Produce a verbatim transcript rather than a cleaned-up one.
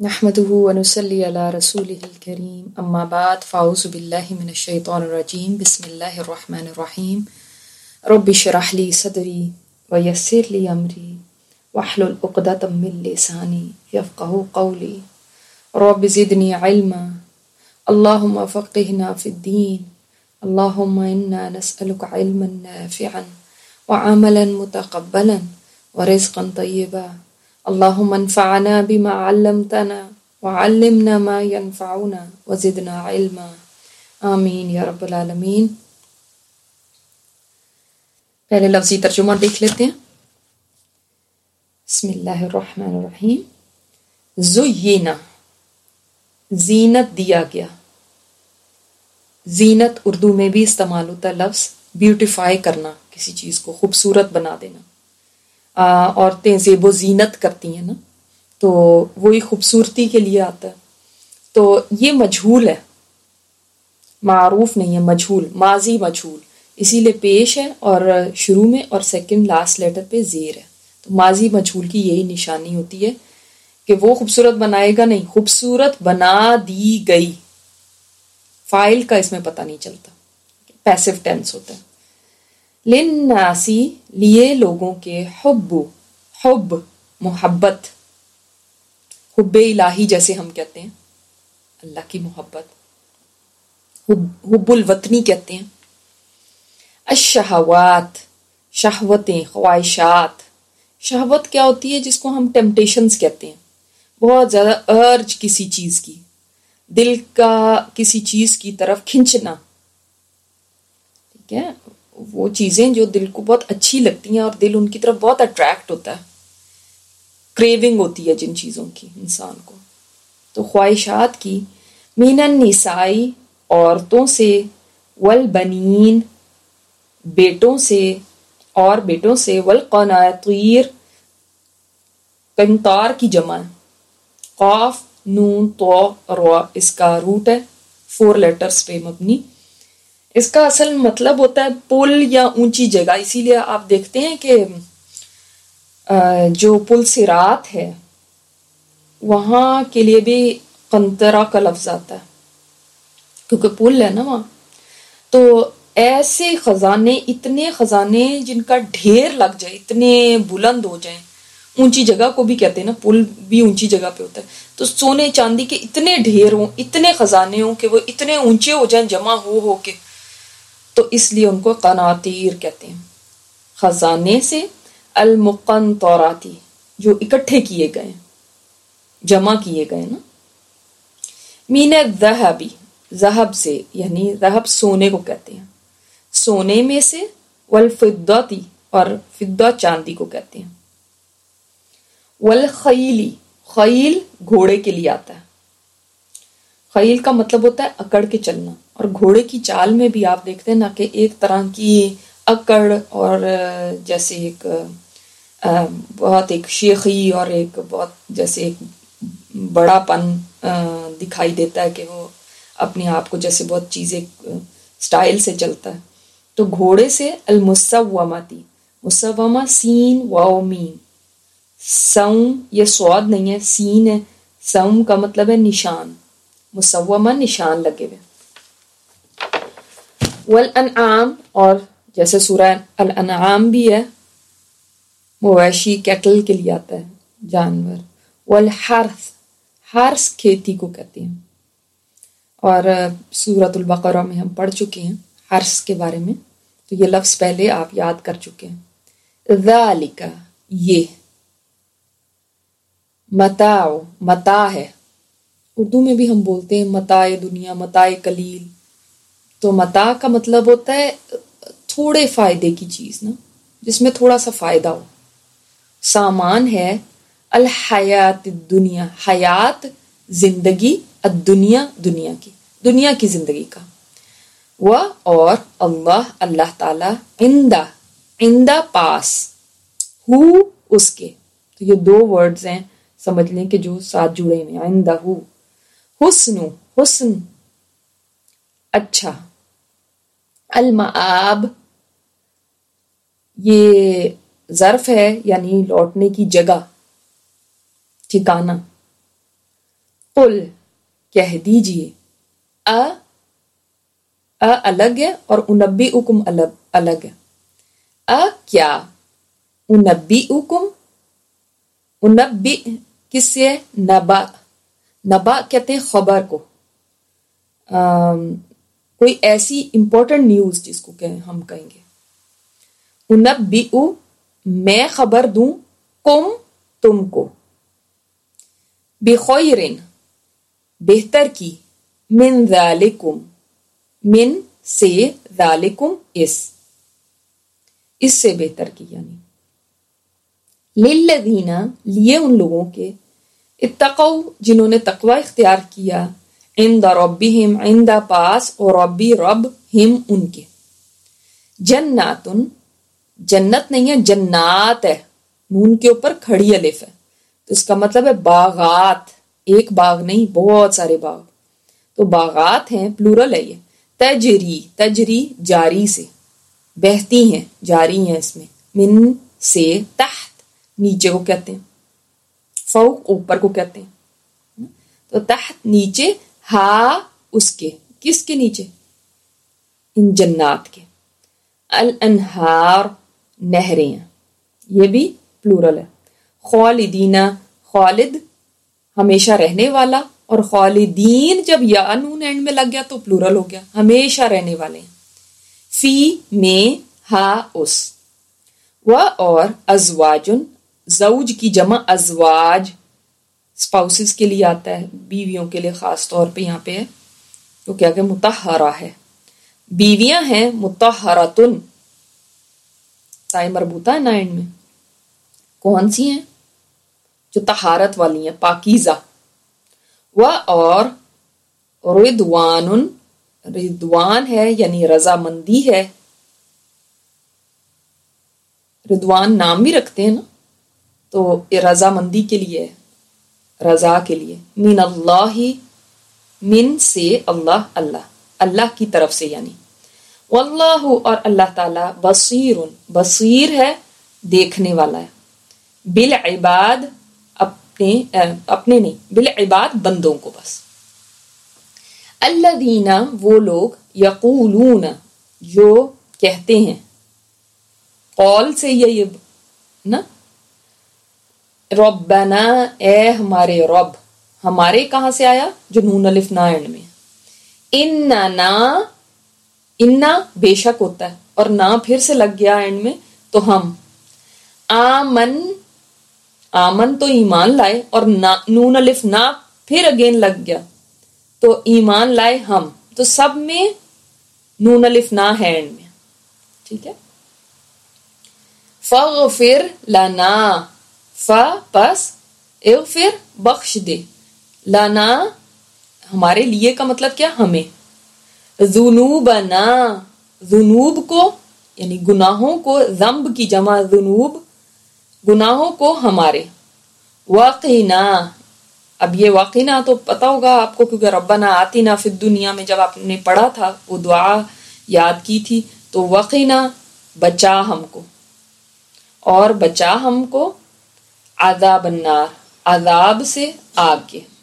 نحمده ونصلي على رسوله الكريم اما بعد فاعوذ بالله من الشيطان الرجيم بسم الله الرحمن الرحيم رب اشرح لي صدري ويسر لي امري واحلل عقدة من لساني يفقهوا قولي رب زدني علما اللهم فقهنا في الدين اللهم انا نسألك علما نافعا وعملا متقبلا ورزقا طيبا اللهم انفعنا بما علمتنا وعلمنا ما ينفعنا وزدنا علما آمین یا رب العالمین۔ پہلے لفظی ترجمہ دیکھ لیتے ہیں۔ بسم اللہ الرحمن الرحیم۔ زینا، زینت دیا گیا۔ زینت اردو میں بھی استعمال ہوتا ہے لفظ بیوٹیفائی کرنا، کسی چیز کو خوبصورت بنا دینا۔ عورتیں زیب و زینت کرتی ہیں نا، تو وہی خوبصورتی کے لیے آتا ہے۔ تو یہ مجہول ہے، معروف نہیں ہے، مجہول، ماضی مجہول، اسی لیے پیش ہے اور شروع میں اور سیکنڈ لاسٹ لیٹر پہ زیر ہے۔ تو ماضی مجہول کی یہی نشانی ہوتی ہے کہ وہ خوبصورت بنائے گا نہیں، خوبصورت بنا دی گئی۔ فاعل کا اس میں پتہ نہیں چلتا، پیسو ٹینس ہوتا ہے۔ للناسی، لیے لوگوں کے، حب، حب محبت، حب الہی جیسے ہم کہتے ہیں، اللہ کی محبت، حب, حب الوطنی کہتے ہیں۔ الشہوات، شہوتیں، خواہشات۔ شہوت کیا ہوتی ہے؟ جس کو ہم ٹیمپٹیشنز کہتے ہیں، بہت زیادہ ارج کسی چیز کی، دل کا کسی چیز کی طرف کھنچنا، ٹھیک ہے، وہ چیزیں جو دل کو بہت اچھی لگتی ہیں اور دل ان کی طرف بہت اٹریکٹ ہوتا ہے، کریونگ ہوتی ہے جن چیزوں کی انسان کو۔ تو خواہشات کی، من النسائی، عورتوں سے، والبنین، بیٹوں سے اور بیٹوں سے، والقناطیر، قنطار کی جمع ہے، قاف نون تو را، اس کا روٹ ہے، فور لیٹرز پہ مبنی۔ اس کا اصل مطلب ہوتا ہے پل یا اونچی جگہ، اسی لیے آپ دیکھتے ہیں کہ جو پل صراط ہے وہاں کے لیے بھی قنطرہ کا لفظ آتا ہے، کیونکہ پل ہے نا وہاں۔ تو ایسے خزانے، اتنے خزانے جن کا ڈھیر لگ جائے، اتنے بلند ہو جائیں، اونچی جگہ کو بھی کہتے ہیں نا، پل بھی اونچی جگہ پہ ہوتا ہے۔ تو سونے چاندی کے اتنے ڈھیر ہوں، اتنے خزانے ہوں کہ وہ اتنے اونچے ہو جائیں جمع ہو ہو کے، تو اس لیے ان کو قناطیر کہتے ہیں۔ خزانے سے، المقنطراتی، جو اکٹھے کیے گئے، جمع کیے گئے نا۔ من الذهب، ذہب سے، یعنی ذہب سونے کو کہتے ہیں، سونے میں سے، والفضة، اور فضہ چاندی کو کہتے ہیں۔ والخیل، خیل گھوڑے کے لیے آتا ہے۔ خیل کا مطلب ہوتا ہے اکڑ کے چلنا، اور گھوڑے کی چال میں بھی آپ دیکھتے ہیں نا کہ ایک طرح کی اکڑ اور جیسے ایک بہت ایک شیخی اور ایک بہت جیسے ایک بڑا پن دکھائی دیتا ہے کہ وہ اپنے آپ کو جیسے بہت چیزیں سٹائل سے چلتا ہے۔ تو گھوڑے سے، المسومتی، مسومہ سین واو میم، سوم یہ سواد نہیں ہے، سین ہے، سوم کا مطلب ہے نشان، مسومہ نشان لگے ہوئے۔ والانعام، اور جیسے سورہ الانعام بھی ہے، مویشی، کیٹل کے لیے آتا ہے، جانور۔ والحرث، حرث کھیتی کو کہتے ہیں، اور سورۃ البقرہ میں ہم پڑھ چکے ہیں حرث کے بارے میں، تو یہ لفظ پہلے آپ یاد کر چکے ہیں۔ ذالک، یہ، متاع، متاع ہے، اردو میں بھی ہم بولتے ہیں متاع دنیا، متاع قلیل۔ تو متاع کا مطلب ہوتا ہے تھوڑے فائدے کی چیز نا، جس میں تھوڑا سا فائدہ ہو، سامان ہے۔ الحیات الدنیا، حیات زندگی، الدنیا دنیا کی، دنیا کی زندگی کا۔ وہ، اور، اللہ اللہ تعالی، عندہ، عندہ پاس، ہو اس کے، تو یہ دو ورڈز ہیں سمجھ لیں کہ جو ساتھ جڑے ہوئے ہیں، عندہ، حسن، حسن اچھا، المآب یہ ظرف ہے یعنی لوٹنے کی جگہ، ٹھکانہ، قل کہہ دیجئے، ا ا الگ ہے اور انبئکم الگ الگ ہے. ا کیا، انبئکم، انبئ کس سے ہے؟ نبا. نبا کہتے ہیں خبر کو، آم، کوئی ایسی امپورٹنٹ نیوز جس کو کہ ہم کہیں گے. انبئ میں خبر دوں، کم تم کو، بخیرن بہتر کی، من ذالکم من سے، ذالکم اس اس سے بہتر کی، یعنی للذین لیے ان لوگوں کے، اتقوا جنہوں نے تقوی اختیار کیا، عند ربہم عند پاس، اور ربی رب ہم ان کے، جناتن جنت نہیں ہے جنات ہے، نون کے اوپر کھڑی الف ہے تو اس کا مطلب ہے باغات، ایک باغ نہیں بہت سارے باغ، تو باغات ہیں پلورل ہے یہ. تجری تجری جاری سے، بہتی ہیں جاری ہیں اس میں، من سے، تحت نیچے کو کہتے ہیں، فوق اوپر کو کہتے ہیں، تو تحت نیچے، ہا اس کے، کس کے نیچے؟ ان جنات کے. الانہار نہریں ہیں، یہ بھی پلورل ہے. خالدین خالد ہمیشہ رہنے والا، اور خالدین جب یا نون اینڈ میں لگ گیا تو پلورل ہو گیا، ہمیشہ رہنے والے ہیں. فی میں، ہا اس، و اور ازواجن زوج کی جمع ازواج، اسپاؤسز کے لیے آتا ہے، بیویوں کے لیے خاص طور پہ یہاں پہ ہے تو کیا کہ مطہرہ ہے، بیویاں ہیں مطہرتن، تائے مربوطہ ہے نا اینڈ میں، کون سی ہیں؟ جو طہارت والی ہیں، پاکیزہ. و اور رضوان رضوان ہے یعنی رضامندی ہے، رضوان نام بھی رکھتے ہیں نا تو رضامندی کے لیے، رضا کے لیے. من اللہ من سے، اللہ اللہ اللہ کی طرف سے یعنی. واللہ اور اللہ تعالی بصیر بصیر ہے، دیکھنے والا ہے. بالعباد اپنے اپنے نہیں، بالعباد بندوں کو بس. الذین وہ لوگ، یقولون جو کہتے ہیں، قول سے یہ نا، ربنا اے ہمارے رب، ہمارے کہاں سے آیا؟ جو نون الف نا اینڈ میں، اننا انا بے شک ہوتا ہے اور نا پھر سے لگ گیا اینڈ میں تو ہم، آمن آمن تو ایمان لائے، اور نون الف نا پھر اگین لگ گیا تو ایمان لائے ہم، تو سب میں نون الف نا ہے اینڈ میں، ٹھیک ہے. فاغفر لنا، ف پس اغفر بخش دے، لنا ہمارے لیے کا مطلب کیا؟ ہمیں. ذنوبنا ذنوب کو یعنی گناہوں کو، ذنب کی جمع ذنوب، گناہوں کو ہمارے. وقنا اب یہ وقنا تو پتا ہوگا آپ کو کیونکہ ربنا آتنا فی الدنیا میں جب آپ نے پڑھا تھا وہ دعا یاد کی تھی تو وقنا بچا ہم کو، اور بچا ہم کو عذاب النار عذاب سے، آگ کے.